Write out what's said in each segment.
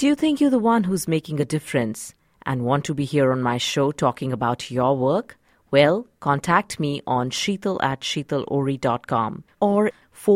Do you think you're the one who's making a difference and want to be here on my show talking about your work? Well, contact me on sheetal@sheetalori.com or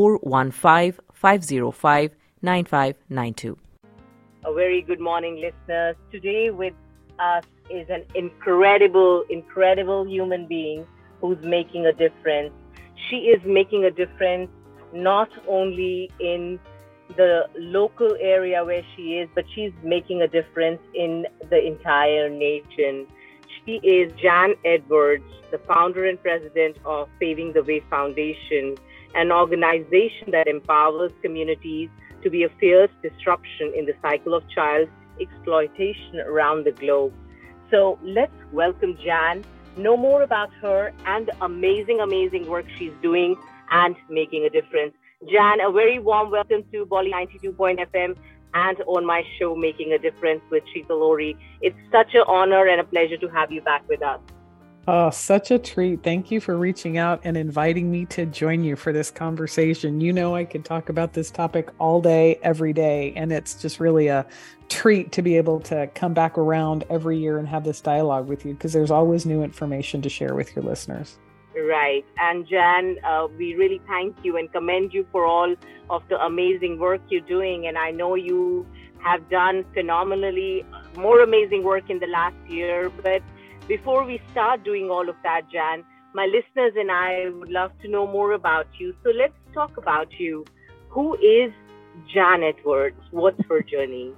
415-505-9592. A very good morning, listeners. Today with us is an incredible human being who's making a difference. She is making a difference not only in the local area where she is, but she's making a difference in the entire nation. She is Jan Edwards, the founder and president of Paving the Way Foundation, an organization that empowers communities to be a fierce disruption in the cycle of child exploitation around the globe. So let's welcome Jan, know more about her and the amazing work she's doing and making a difference. Jan, a very warm welcome to Bolly 92.fm and on my show, Making a Difference with Sheetal Ori. It's such an honor and a pleasure to have you back with us. Oh, such a treat. Thank you for reaching out and inviting me to join you for this conversation. You know, I could talk about this topic all day, every day, and it's just really a treat to be able to come back around every year and have this dialogue with you, because there's always new information to share with your listeners. Right. And Jan, we really thank you and commend you for all of the amazing work you're doing. And I know you have done phenomenally more amazing work in the last year. But before we start doing all of that, Jan, my listeners and I would love to know more about you. So let's talk about you. Who is Jan Edwards? What's her journey?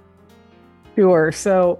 Sure. So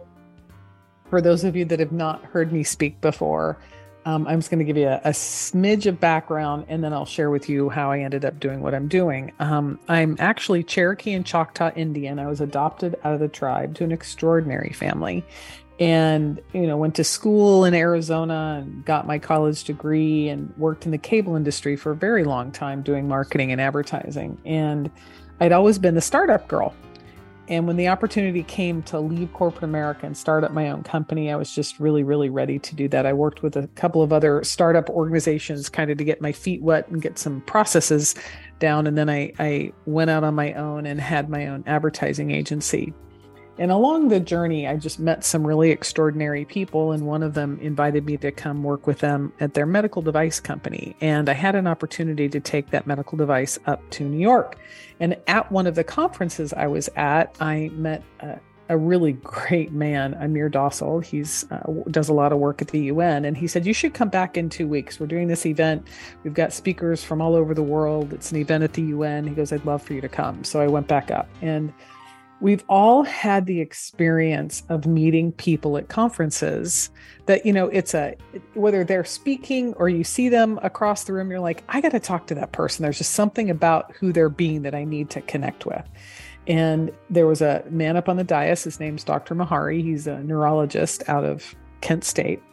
for those of you that have not heard me speak before, I'm just going to give you a smidge of background, and then I'll share with you how I ended up doing what I'm doing. I'm actually Cherokee and Choctaw Indian. I was adopted out of the tribe to an extraordinary family, and went to school in Arizona and got my college degree and worked in the cable industry for a very long time doing marketing and advertising. And I'd always been the startup girl. And when the opportunity came to leave corporate America and start up my own company, I was just really, really ready to do that. I worked with a couple of other startup organizations kind of to get my feet wet and get some processes down. And then I went out on my own and had my own advertising agency. And along the journey, I just met some really extraordinary people. And one of them invited me to come work with them at their medical device company. And I had an opportunity to take that medical device up to New York. And at one of the conferences I was at, I met a really great man, Amir Dossal. He's does a lot of work at the UN. And he said, you should come back in 2 weeks. We're doing this event. We've got speakers from all over the world. It's an event at the UN. He goes, I'd love for you to come. So I went back up. And we've all had the experience of meeting people at conferences that, it's whether they're speaking or you see them across the room, you're like, I got to talk to that person. There's just something about who they're being that I need to connect with. And there was a man up on the dais. His name's Dr. Mahari. He's a neurologist out of Kent State.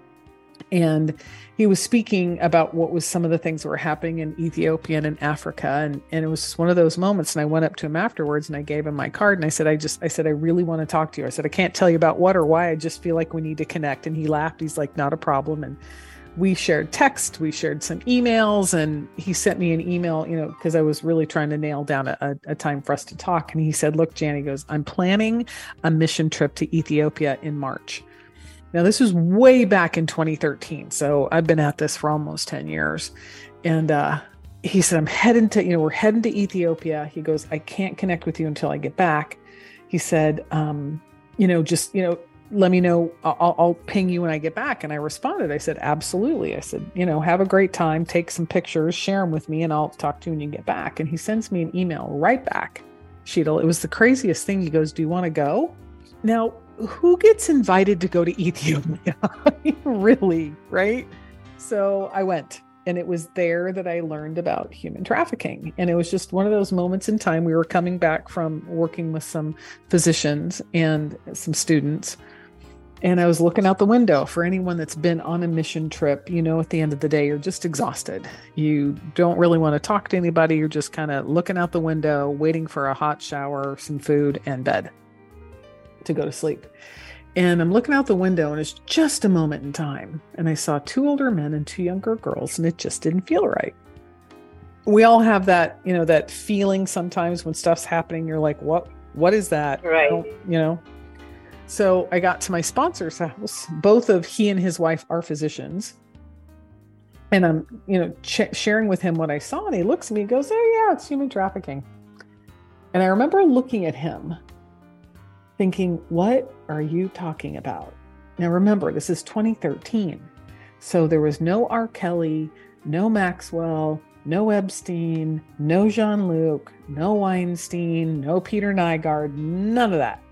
And he was speaking about what was some of the things that were happening in Ethiopia and in Africa. And it was just one of those moments. And I went up to him afterwards and I gave him my card. And I said, I really want to talk to you. I said, I can't tell you about what or why. I just feel like we need to connect. And he laughed. He's like, not a problem. And we shared text. We shared some emails. And he sent me an email, because I was really trying to nail down a time for us to talk. And he said, look, Jan, he goes, I'm planning a mission trip to Ethiopia in March. Now, this was way back in 2013. So I've been at this for almost 10 years. And he said, we're heading to Ethiopia. He goes, I can't connect with you until I get back. He said, let me know. I'll ping you when I get back. And I responded. I said, absolutely. I said, have a great time. Take some pictures, share them with me, and I'll talk to you when you get back. And he sends me an email right back. Sheetal, it was the craziest thing. He goes, do you want to go? Now, who gets invited to go to Ethiopia? Really, right? So I went, and it was there that I learned about human trafficking. And it was just one of those moments in time. We were coming back from working with some physicians and some students. And I was looking out the window. For anyone that's been on a mission trip, at the end of the day, you're just exhausted. You don't really want to talk to anybody. You're just kind of looking out the window, waiting for a hot shower, some food, and bed to go to sleep. And I'm looking out the window, and it's just a moment in time. And I saw 2 older men and 2 younger girls, and it just didn't feel right. We all have that, that feeling sometimes when stuff's happening. You're like, what What is that? Right. So I got to my sponsor's house. Both of he and his wife are physicians. And I'm, sharing with him what I saw. And he looks at me and goes, oh yeah, it's human trafficking. And I remember looking at him thinking, what are you talking about? Now remember, this is 2013. So there was no R. Kelly, no Maxwell, no Epstein, no Jean-Luc, no Weinstein, no Peter Nygaard, none of that.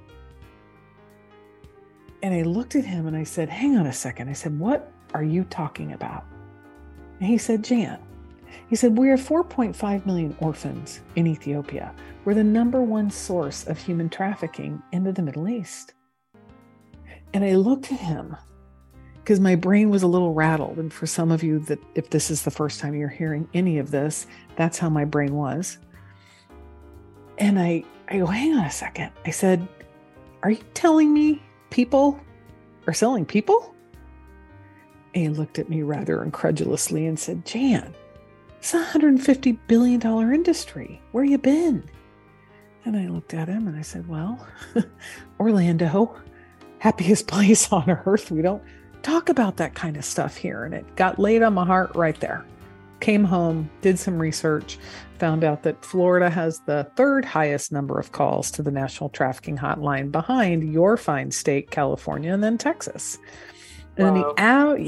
And I looked at him and I said, hang on a second. I said, what are you talking about? And he said, Jan, he said, we are 4.5 million orphans in Ethiopia. We're the number one source of human trafficking into the Middle East. And I looked at him because my brain was a little rattled. And for some of you that if this is the first time you're hearing any of this, that's how my brain was. And I go, hang on a second. I said, are you telling me people are selling people? And he looked at me rather incredulously and said, Jan, it's a $150 billion industry. Where you been? And I looked at him and I said, well, Orlando, happiest place on earth. We don't talk about that kind of stuff here. And it got laid on my heart right there. Came home, did some research, found out that Florida has the third highest number of calls to the National Trafficking Hotline behind your fine state, California, and then Texas. And wow.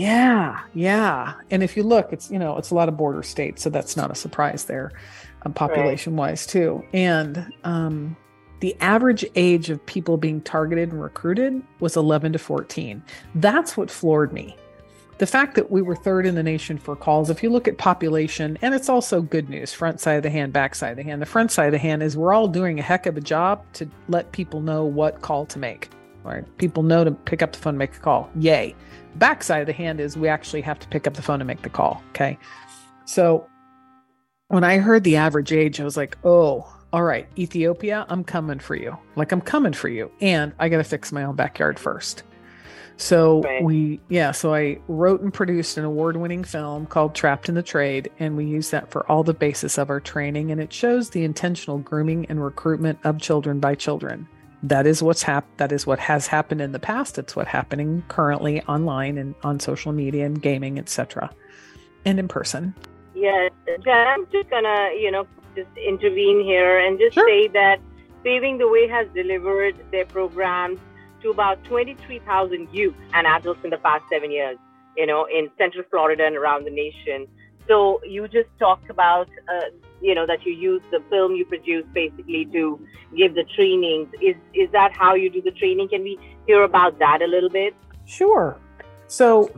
Yeah. And if you look, it's a lot of border states, so that's not a surprise there, population-wise too. And the average age of people being targeted and recruited was 11 to 14. That's what floored me. The fact that we were third in the nation for calls, if you look at population, and it's also good news, front side of the hand, back side of the hand. The front side of the hand is we're all doing a heck of a job to let people know what call to make. Right? People know to pick up the phone and make a call. Yay. Back side of the hand is we actually have to pick up the phone and make the call. Okay. So when I heard the average age, I was like, oh, all right, Ethiopia, I'm coming for you. I'm coming for you. And I got to fix my own backyard first. So so I wrote and produced an award-winning film called Trapped in the Trade, and we use that for all the basis of our training. And it shows the intentional grooming and recruitment of children by children. That is what has happened in the past. It's what's happening currently online and on social media and gaming, etc., and in person. Yeah, Jan, I'm just gonna, just intervene here and just say that Paving the Way has delivered their programs to about 23,000 youth and adults in the past 7 years, in Central Florida and around the nation. So you just talked about, that you use the film you produce basically to give the trainings. Is that how you do the training? Can we hear about that a little bit? Sure. So,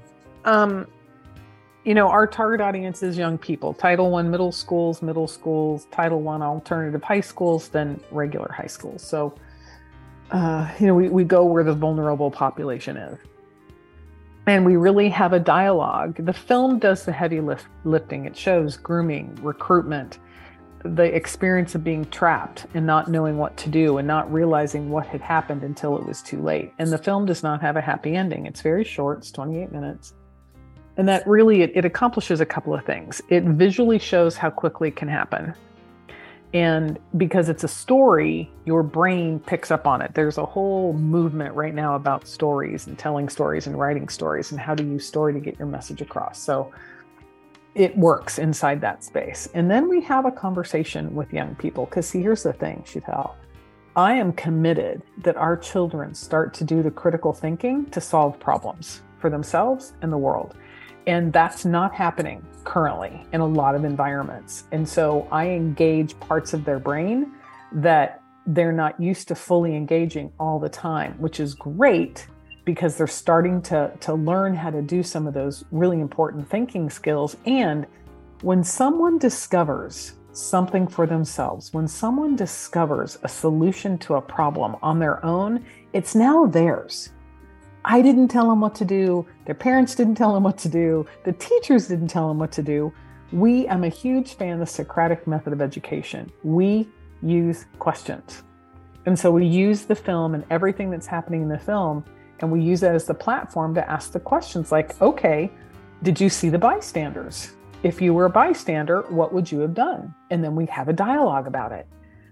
our target audience is young people, Title I middle schools, Title I alternative high schools, then regular high schools. So, we go where the vulnerable population is. And we really have a dialogue. The film does the heavy lifting. It shows grooming, recruitment, the experience of being trapped and not knowing what to do and not realizing what had happened until it was too late. And the film does not have a happy ending. It's very short. It's 28 minutes. And that really, it accomplishes a couple of things. It visually shows how quickly it can happen. And because it's a story, your brain picks up on it. There's a whole movement right now about stories and telling stories and writing stories and how to use story to get your message across. So it works inside that space. And then we have a conversation with young people. Because see, here's the thing, Sheetal. I am committed that our children start to do the critical thinking to solve problems for themselves and the world. And that's not happening currently in a lot of environments. And so I engage parts of their brain that they're not used to fully engaging all the time, which is great because they're starting to learn how to do some of those really important thinking skills. And when someone discovers something for themselves, when someone discovers a solution to a problem on their own, it's now theirs. I didn't tell them what to do. Their parents didn't tell them what to do. The teachers didn't tell them what to do. I'm a huge fan of the Socratic method of education. We use questions. And so we use the film and everything that's happening in the film, and we use that as the platform to ask the questions like, okay, did you see the bystanders? If you were a bystander, what would you have done? And then we have a dialogue about it.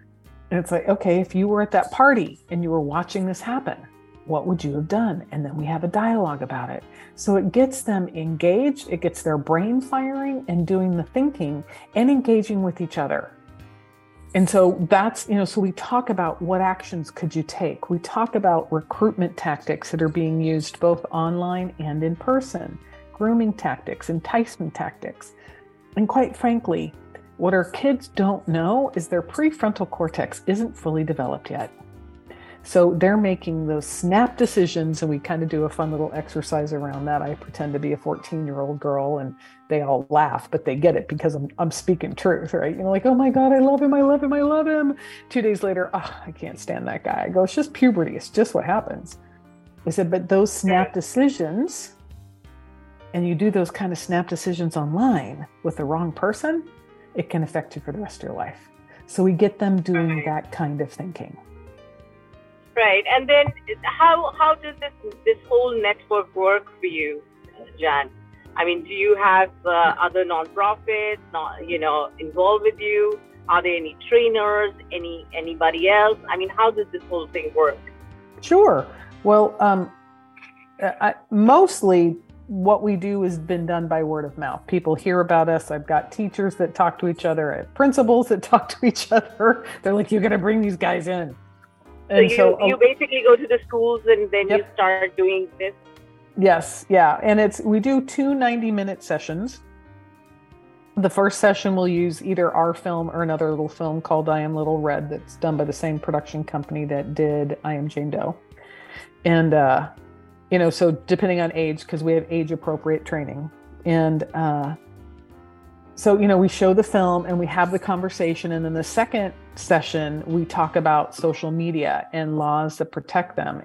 And it's like, okay, if you were at that party and you were watching this happen, what would you have done? And then we have a dialogue about it. So it gets them engaged, it gets their brain firing and doing the thinking and engaging with each other. And so that's, so we talk about what actions could you take? We talk about recruitment tactics that are being used both online and in person, grooming tactics, enticement tactics. And quite frankly, what our kids don't know is their prefrontal cortex isn't fully developed yet. So they're making those snap decisions, and we kind of do a fun little exercise around that. I pretend to be a 14-year-old girl, and they all laugh, but they get it because I'm speaking truth, right? Like, oh my God, I love him, I love him, I love him. 2 days later, I can't stand that guy. I go, it's just puberty. It's just what happens. I said, but those snap decisions, and you do those kind of snap decisions online with the wrong person, it can affect you for the rest of your life. So we get them doing that kind of thinking. Right. And then how does this whole network work for you, Jan? I mean, do you have other nonprofits, involved with you? Are there any trainers, anybody else? I mean, how does this whole thing work? Sure. Well, mostly what we do has been done by word of mouth. People hear about us. I've got teachers that talk to each other. I have principals that talk to each other. They're like, you got to bring these guys in. And so you basically go to the schools and then you start doing this? Yes. Yeah. And we do 2 90-minute sessions. The first session we'll use either our film or another little film called I Am Little Red that's done by the same production company that did I Am Jane Doe. And, so depending on age, because we have age appropriate training. And so, we show the film and we have the conversation. And then the second session, we talk about social media and laws that protect them.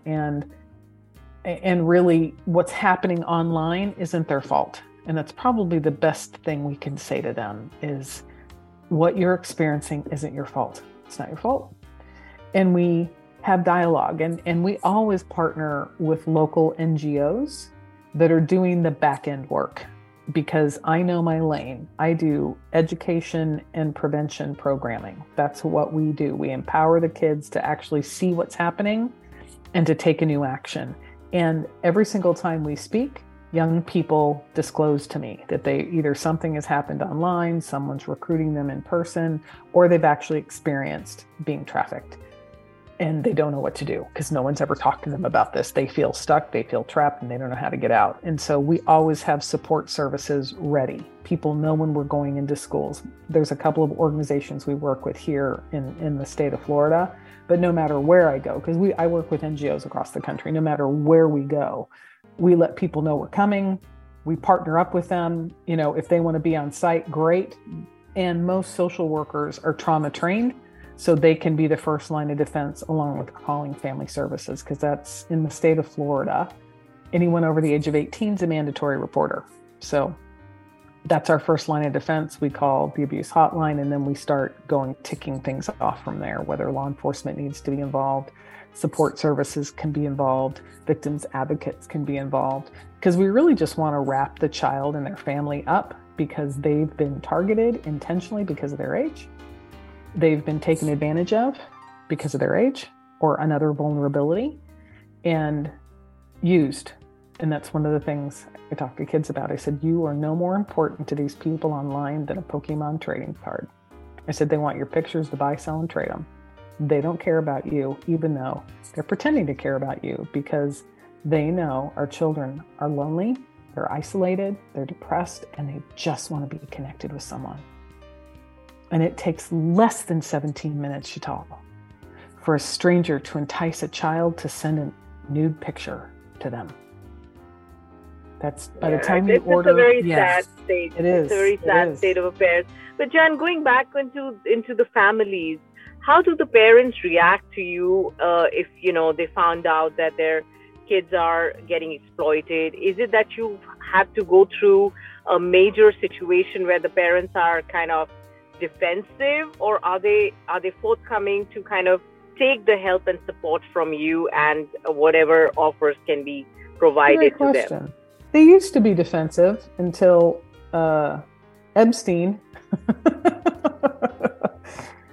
And really what's happening online isn't their fault. And that's probably the best thing we can say to them is what you're experiencing isn't your fault. It's not your fault. And we have dialogue and we always partner with local NGOs that are doing the back end work because I know my lane. I do education and prevention programming. That's what we do. We empower the kids to actually see what's happening and to take a new action. And every single time we speak, young people disclose to me that either something has happened online, someone's recruiting them in person, or they've actually experienced being trafficked. And they don't know what to do because no one's ever talked to them about this. They feel stuck, they feel trapped, and they don't know how to get out. And so we always have support services ready. People know when we're going into schools. There's a couple of organizations we work with here in the state of Florida, but no matter where I go, because I work with NGOs across the country, no matter where we go, we let people know we're coming. We partner up with them. If they want to be on site, great. And most social workers are trauma trained. So they can be the first line of defense along with calling family services, because that's in the state of Florida. Anyone over the age of 18 is a mandatory reporter. So that's our first line of defense. We call the abuse hotline, and then we start ticking things off from there, whether law enforcement needs to be involved, support services can be involved, victims advocates can be involved, because we really just want to wrap the child and their family up because they've been targeted intentionally because of their age. They've been taken advantage of because of their age or another vulnerability and used. And that's one of the things I talk to kids about. I said, you are no more important to these people online than a Pokemon trading card. I said, they want your pictures to buy, sell, and trade them. They don't care about you, even though they're pretending to care about you because they know our children are lonely, they're isolated, they're depressed, and they just want to be connected with someone. And it takes less than 17 minutes, Sheetal, for a stranger to entice a child to send a nude picture to them. That's by the time you order. It's a very sad state. It is. It's a very sad state of affairs. But Jan, going back into the families, how do the parents react to you if they found out that their kids are getting exploited? Is it that you have to go through a major situation where the parents are kind of defensive, or are they forthcoming to kind of take the help and support from you and whatever offers can be provided to them? They used to be defensive until Epstein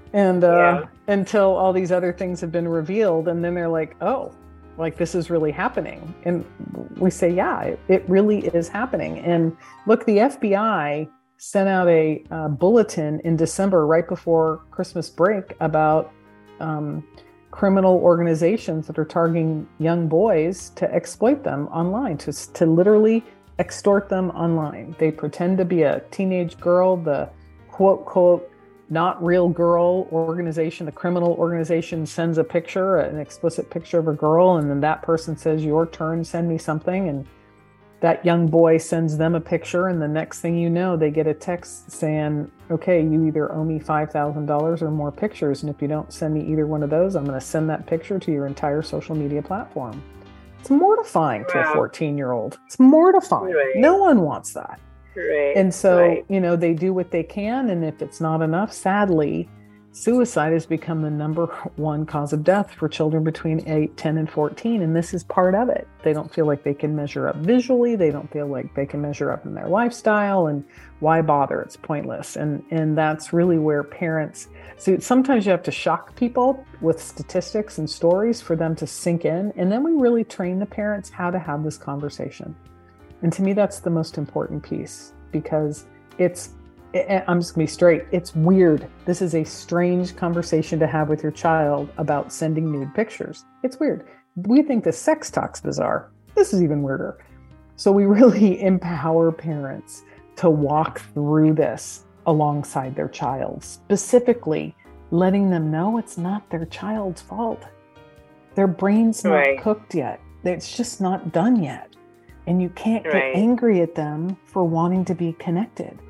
And until all these other things have been revealed, and then they're like, oh, like this is really happening. And we say, yeah, it really is happening. And look, the FBI sent out a bulletin in December, right before Christmas break, about criminal organizations that are targeting young boys to exploit them online, to literally extort them online. They pretend to be a teenage girl, the quote, not real girl organization, a criminal organization sends a picture, an explicit picture of a girl, and then that person says, your turn, send me something. And that young boy sends them a picture, and the next thing you know, they get a text saying, okay, you either owe me $5,000 or more pictures, and if you don't send me either one of those, I'm going to send that picture to your entire social media platform. It's mortifying to a 14-year-old. It's mortifying. Right. No one wants that. Right. And so, they do what they can. And if it's not enough, sadly, suicide has become the number one cause of death for children between 8, 10, and 14. And this is part of it. They don't feel like they can measure up visually. They don't feel like they can measure up in their lifestyle. And why bother? It's pointless. And that's really where parents, so sometimes you have to shock people with statistics and stories for them to sink in. And then we really train the parents how to have this conversation. And to me, that's the most important piece, because I'm just going to be straight. It's weird. This is a strange conversation to have with your child about sending nude pictures. It's weird. We think the sex talk's bizarre. This is even weirder. So we really empower parents to walk through this alongside their child, specifically letting them know it's not their child's fault. Their brain's not cooked yet. It's just not done yet. And you can't get angry at them for wanting to be connected.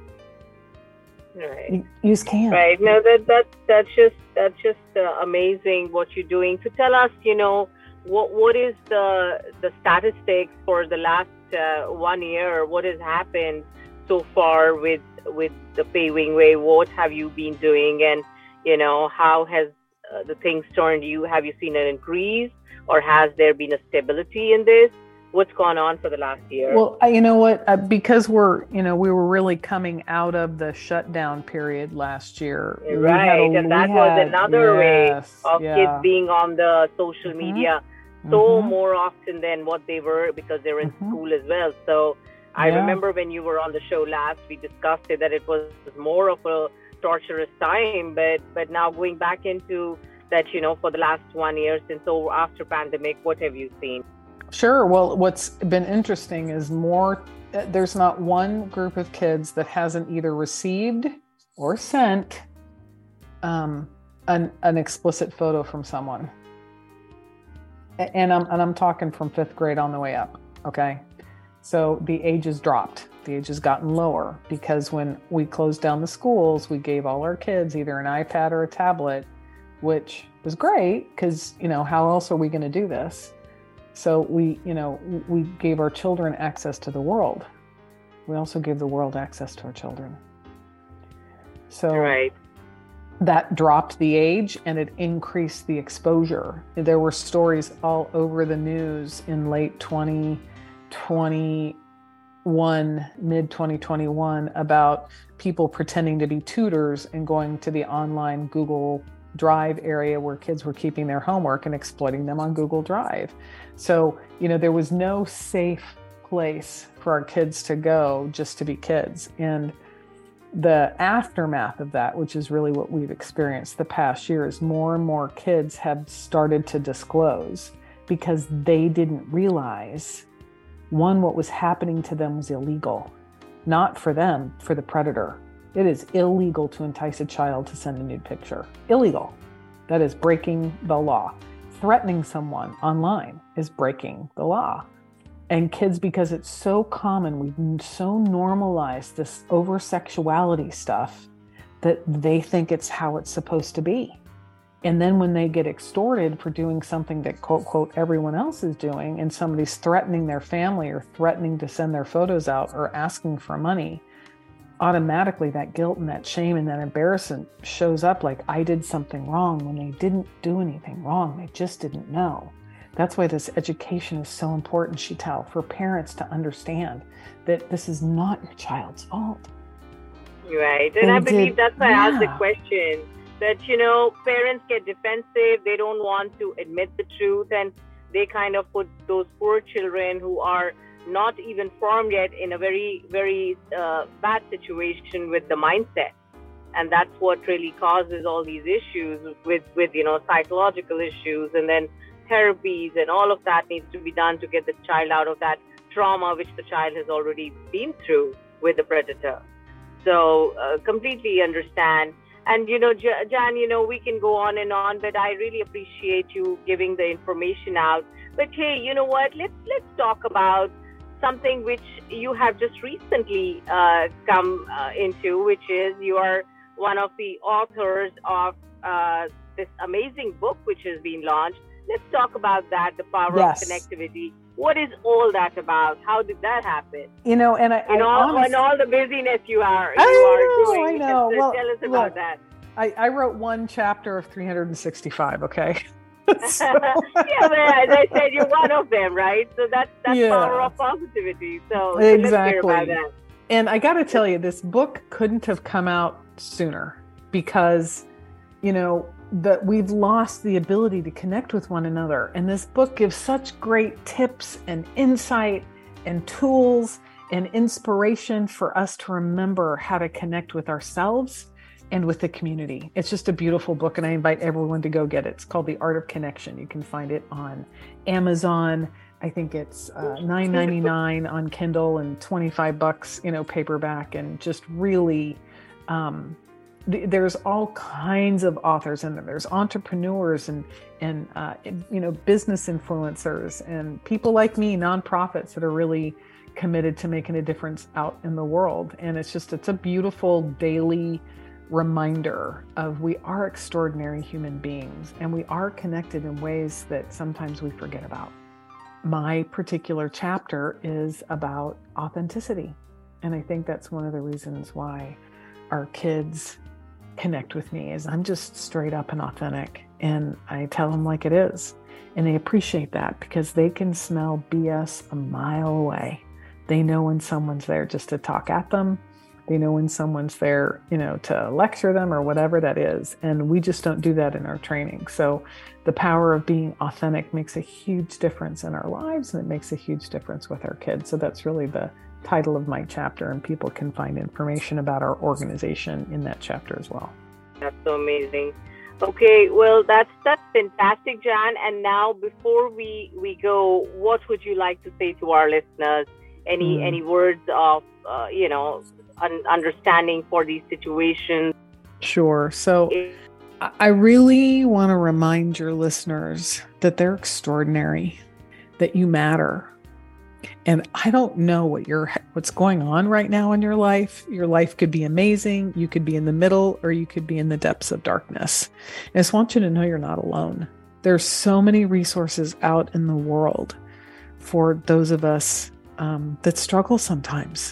Right. You just can't. Right. No, that's just amazing what you're doing. So tell us, what is the statistics for the last 1 year? What has happened so far with the Paving Way? What have you been doing, and how has the things turned you? Have you seen an increase, or has there been a stability in this? What's gone on for the last year? Well, you know what? Because we were really coming out of the shutdown period last year. Right, and that was another way of kids being on the social media more often than what they were, because they were in school as well. So I remember when you were on the show last, we discussed it, that it was more of a torturous time, but now going back into that, for the last 1 year since after pandemic, what have you seen? Sure. Well, what's been interesting is there's not one group of kids that hasn't either received or sent an explicit photo from someone. And I'm talking from 5th grade on the way up. Okay. So the age has dropped. The age has gotten lower, because when we closed down the schools, we gave all our kids either an iPad or a tablet, which was great because, how else are we going to do this? So we gave our children access to the world. We also gave the world access to our children. So that dropped the age and it increased the exposure. There were stories all over the news in late 2021, mid 2021, about people pretending to be tutors and going to the online Google Drive area where kids were keeping their homework and exploiting them on Google Drive. So, there was no safe place for our kids to go just to be kids. And the aftermath of that, which is really what we've experienced the past year, is more and more kids have started to disclose, because they didn't realize, one, what was happening to them was illegal. Not for them, for the predator. It is illegal to entice a child to send a nude picture. Illegal. That is breaking the law. Threatening someone online is breaking the law. And kids, because it's so common, we've so normalized this over-sexuality stuff, that they think it's how it's supposed to be. And then when they get extorted for doing something that, quote, quote, everyone else is doing, and somebody's threatening their family or threatening to send their photos out or asking for money, automatically that guilt and that shame and that embarrassment shows up, like I did something wrong, when they didn't do anything wrong. They just didn't know. That's why this education is so important, Sheetal, for parents to understand that this is not your child's fault. Right. And I believe that's why I asked the question, that, parents get defensive. They don't want to admit the truth, and they kind of put those poor children who are not even formed yet in a very, very bad situation with the mindset. And that's what really causes all these issues with psychological issues, and then therapies and all of that needs to be done to get the child out of that trauma which the child has already been through with the predator. So completely understand. And, Jan, we can go on and on, but I really appreciate you giving the information out. But hey, you know what? Let's talk about something which you have just recently come into, which is you are one of the authors of this amazing book which has been launched. Let's talk about that, the power of connectivity. What is all that about? How did that happen? And all the busyness you are doing. I know. Well, tell us about that. I wrote one chapter of 365. Okay. So. Yeah, but as I said, you're one of them, right? So that's power of positivity. So exactly. Let's hear about that. And I got to tell you, this book couldn't have come out sooner because, that we've lost the ability to connect with one another. And this book gives such great tips and insight and tools and inspiration for us to remember how to connect with ourselves and with the community. It's just a beautiful book, and I invite everyone to go get it. It's called The Art of Connection. You can find it on Amazon. I think it's $9.99 on Kindle and $25, paperback, and just really, there's all kinds of authors in there. There's entrepreneurs and business influencers and people like me, nonprofits that are really committed to making a difference out in the world. And it's a beautiful daily reminder of we are extraordinary human beings, and we are connected in ways that sometimes we forget about. My particular chapter is about authenticity. And I think that's one of the reasons why our kids connect with me is I'm just straight up and authentic, and I tell them like it is. And they appreciate that because they can smell BS a mile away. They know when someone's there just to talk at them. They know when someone's there, to lecture them or whatever that is. And we just don't do that in our training. So the power of being authentic makes a huge difference in our lives, and it makes a huge difference with our kids. So that's really the title of my chapter, and people can find information about our organization in that chapter as well. That's so amazing. Okay, well, that's fantastic, Jan. And now, before we go, what would you like to say to our listeners? Any words of understanding for these situations? Sure. So I really want to remind your listeners that they're extraordinary, that you matter. And I don't know what's going on right now in your life. Your life could be amazing. You could be in the middle, or you could be in the depths of darkness. And I just want you to know you're not alone. There's so many resources out in the world for those of us that struggle sometimes.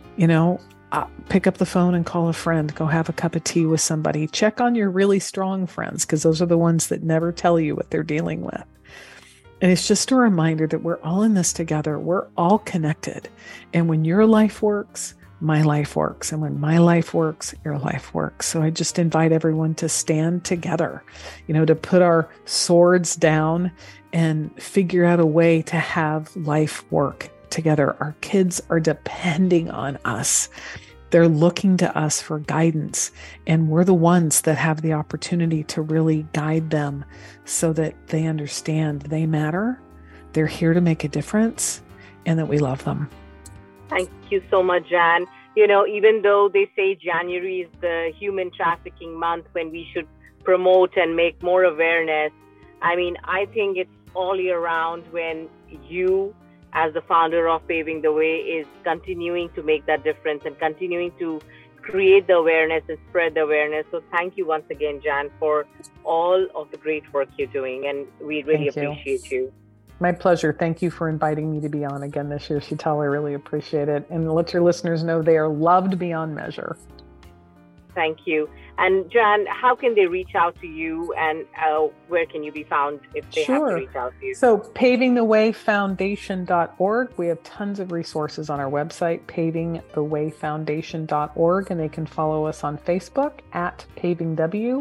Pick up the phone and call a friend. Go have a cup of tea with somebody. Check on your really strong friends, because those are the ones that never tell you what they're dealing with. And it's just a reminder that we're all in this together. We're all connected. And when your life works, my life works. And when my life works, your life works. So I just invite everyone to stand together, to put our swords down and figure out a way to have life work together. Our kids are depending on us. They're looking to us for guidance, and we're the ones that have the opportunity to really guide them so that they understand they matter, they're here to make a difference, and that we love them. Thank you so much, Jan. Even though they say January is the human trafficking month when we should promote and make more awareness, I think it's all year round when you, as the founder of Paving the Way, is continuing to make that difference and continuing to create the awareness and spread the awareness. So thank you once again, Jan, for all of the great work you're doing. And we really appreciate you. My pleasure. Thank you for inviting me to be on again this year, Sheetal. I really appreciate it. And let your listeners know they are loved beyond measure. Thank you. And Jan, how can they reach out to you, and where can you be found if they have to reach out to you? So pavingthewayfoundation.org. We have tons of resources on our website, pavingthewayfoundation.org, and they can follow us on Facebook at PavingW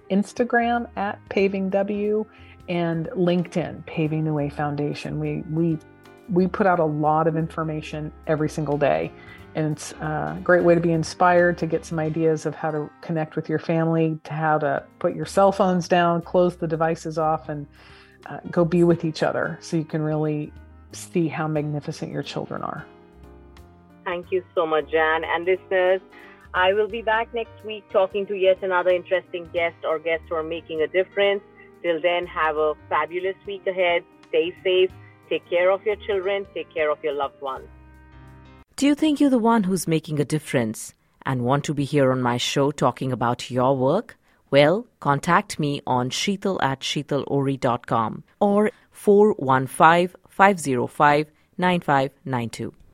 Instagram at PavingW, and LinkedIn, Paving the Way Foundation. We put out a lot of information every single day, and it's a great way to be inspired, to get some ideas of how to connect with your family, to how to put your cell phones down, close the devices off, and go be with each other so you can really see how magnificent your children are. Thank you so much, Jan. And listeners, I will be back next week talking to yet another interesting guest or guests who are making a difference. Till then, have a fabulous week ahead. Stay safe. Take care of your children. Take care of your loved ones. Do you think you're the one who's making a difference and want to be here on my show talking about your work? Well, contact me on sheetal@sheetalori.com or 415-505-9592.